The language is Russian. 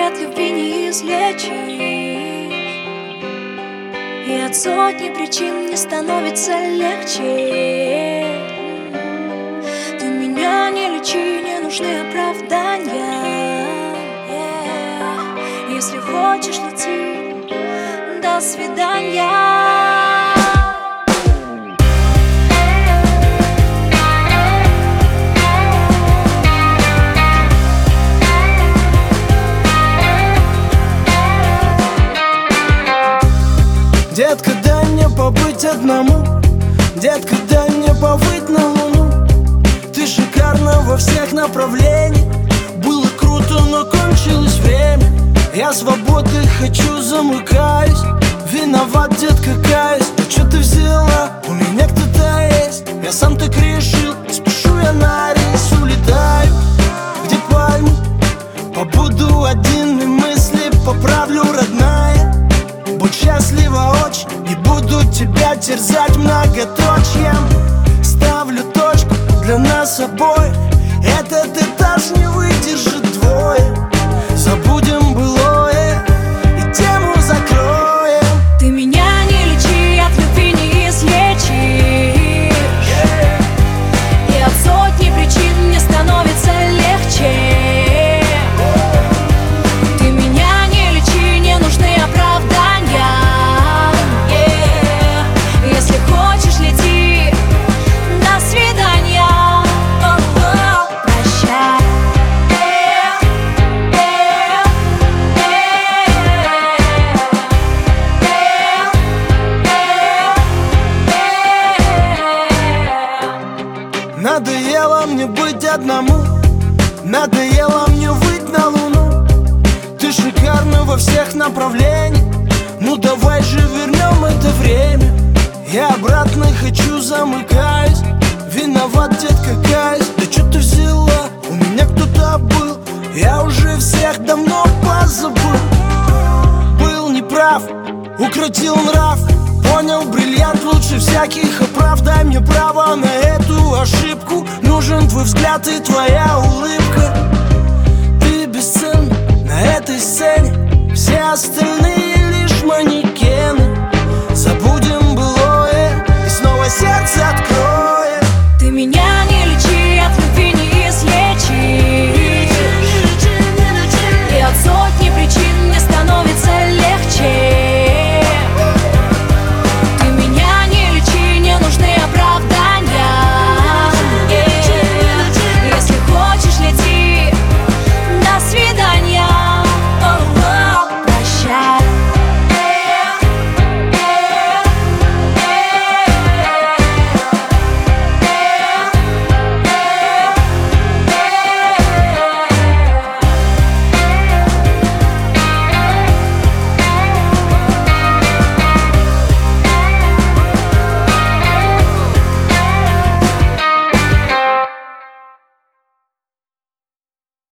от любви не излечить, и от сотни причин не становится легче. Ты меня не лечи, не нужны оправдания. Если хочешь, лети, до свидания. Детка, дай мне побыть одному. Детка, дай мне побыть на луну. Ты шикарна во всех направлениях. Было круто, но кончилось время. Я свободы хочу, замыкаюсь. Виноват, детка, каюсь. Да что ты взяла? У меня кто-то есть. Я сам так решил. Спешу я на рейс, улетаю. Где пальмы? Побуду один и мысли поправлю, родная. Будь счастлива очень, не буду тебя терзать многоточием. Ставлю точку для нас обоих. Этот этаж не выдержит двое. Забудем былое и тему закроем. Ты меня не лечи, от любви не излечишь, и от сотни причин не становится легче. Надоело мне быть одному. Надоело мне выйти на луну. Ты шикарна во всех направлениях. Ну давай же вернем это время. Я обратно хочу, замыкаюсь. Виноват, детка, каюсь. Да что ты взяла? У меня кто-то был. Я уже всех давно позабыл. Был неправ, укротил нрав. Понял, бриллиант лучше всяких оправ. Дай мне право на эту ошибку. Нужен твой взгляд и твоя улыбка. Ты бесценна на этой сцене. Все остальные